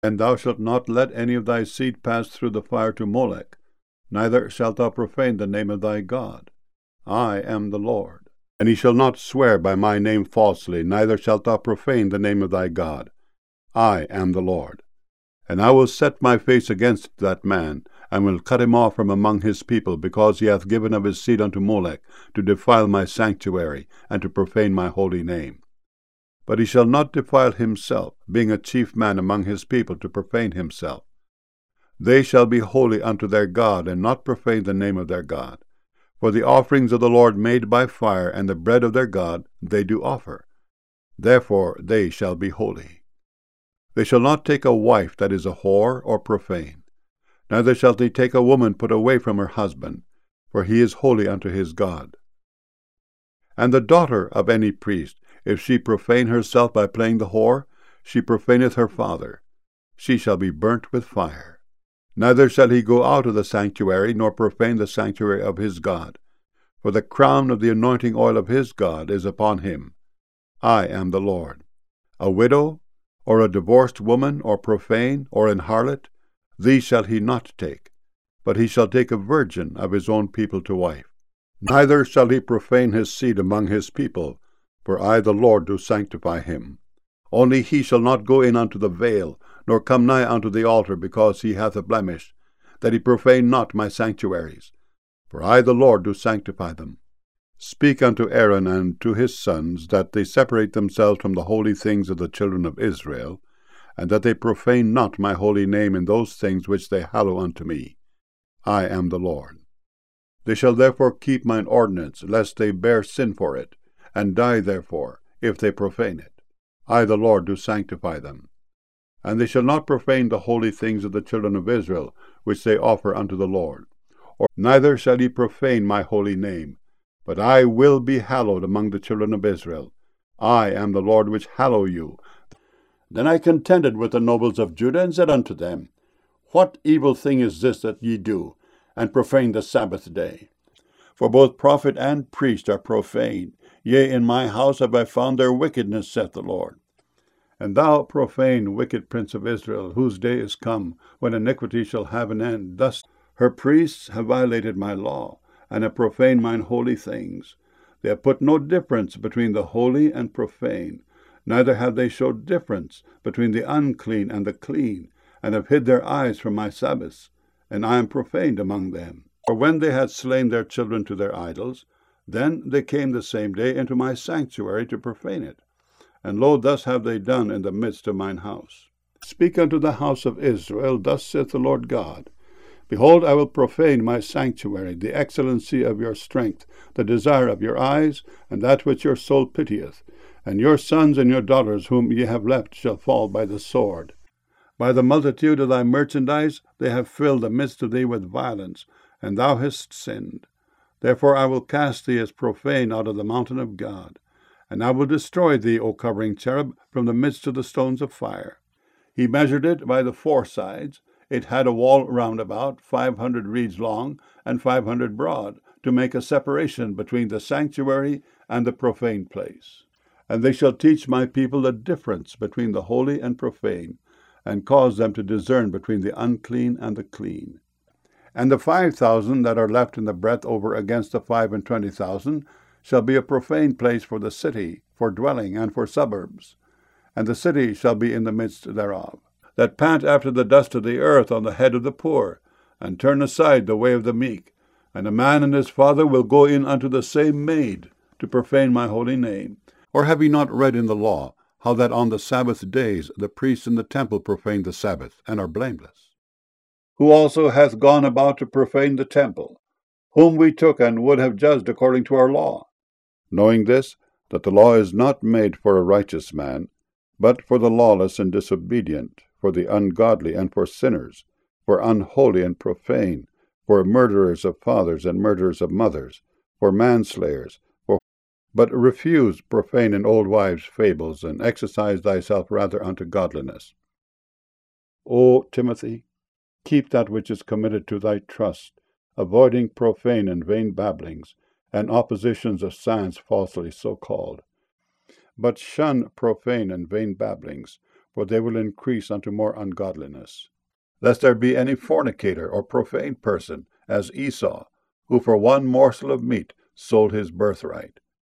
And thou shalt not let any of thy seed pass through the fire to Molech, neither shalt thou profane the name of thy God. I am the Lord. And he shall not swear by my name falsely, neither shalt thou profane the name of thy God. I am the Lord. And I will set my face against that man, and will cut him off from among his people, because he hath given of his seed unto Molech, to defile my sanctuary, and to profane my holy name. But he shall not defile himself, being a chief man among his people, to profane himself. They shall be holy unto their God, and not profane the name of their God. For the offerings of the Lord made by fire, and the bread of their God, they do offer. Therefore they shall be holy. They shall not take a wife that is a whore or profane. Neither shall they take a woman put away from her husband, for he is holy unto his God. And the daughter of any priest, if she profane herself by playing the whore, she profaneth her father. She shall be burnt with fire. Neither shall he go out of the sanctuary, nor profane the sanctuary of his God. For the crown of the anointing oil of his God is upon him. I am the Lord. A widow, or a divorced woman, or profane, or an harlot, these shall he not take, but he shall take a virgin of his own people to wife. Neither shall he profane his seed among his people, for I the Lord do sanctify him. Only he shall not go in unto the veil, nor come nigh unto the altar, because he hath a blemish, that he profane not my sanctuaries. For I the Lord do sanctify them. Speak unto Aaron and to his sons, that they separate themselves from the holy things of the children of Israel, and that they profane not my holy name in those things which they hallow unto me. I am the Lord. They shall therefore keep mine ordinance, lest they bear sin for it, and die therefore, if they profane it. I the Lord do sanctify them. And they shall not profane the holy things of the children of Israel, which they offer unto the Lord. Or neither shall ye profane my holy name, but I will be hallowed among the children of Israel. I am the Lord which hallow you. Then I contended with the nobles of Judah, and said unto them, What evil thing is this that ye do, and profane the Sabbath day? For both prophet and priest are profane. Yea, in my house have I found their wickedness, saith the Lord. And thou, profane, wicked prince of Israel, whose day is come, when iniquity shall have an end, thus her priests have violated my law, and have profaned mine holy things. They have put no difference between the holy and profane, neither have they showed difference between the unclean and the clean, and have hid their eyes from my Sabbaths, and I am profaned among them. For when they had slain their children to their idols, then they came the same day into my sanctuary to profane it. And lo, thus have they done in the midst of mine house. Speak unto the house of Israel, thus saith the Lord God, Behold, I will profane my sanctuary, the excellency of your strength, the desire of your eyes, and that which your soul pitieth. And your sons and your daughters whom ye have left shall fall by the sword. By the multitude of thy merchandise they have filled the midst of thee with violence, and thou hast sinned. Therefore I will cast thee as profane out of the mountain of God. And I will destroy thee, O covering cherub, from the midst of the stones of fire. He measured it by the four sides. It had a wall round about, 500 reeds long, and 500 broad, to make a separation between the sanctuary and the profane place. And they shall teach my people the difference between the holy and profane, and cause them to discern between the unclean and the clean. And the 5,000 that are left in the breadth over against the 25,000 shall be a profane place for the city, for dwelling, and for suburbs. And the city shall be in the midst thereof, that pant after the dust of the earth on the head of the poor, and turn aside the way of the meek. And a man and his father will go in unto the same maid, to profane my holy name. Or have ye not read in the law, how that on the Sabbath days the priests in the temple profane the Sabbath, and are blameless? Who also hath gone about to profane the temple, whom we took and would have judged according to our law? Knowing this, that the law is not made for a righteous man, but for the lawless and disobedient, for the ungodly and for sinners, for unholy and profane, for murderers of fathers and murderers of mothers, for manslayers, but refuse profane and old wives' fables, and exercise thyself rather unto godliness. O Timothy, keep that which is committed to thy trust, avoiding profane and vain babblings, and oppositions of science falsely so called. But shun profane and vain babblings, for they will increase unto more ungodliness. Lest there be any fornicator or profane person, as Esau, who for one morsel of meat sold his birthright.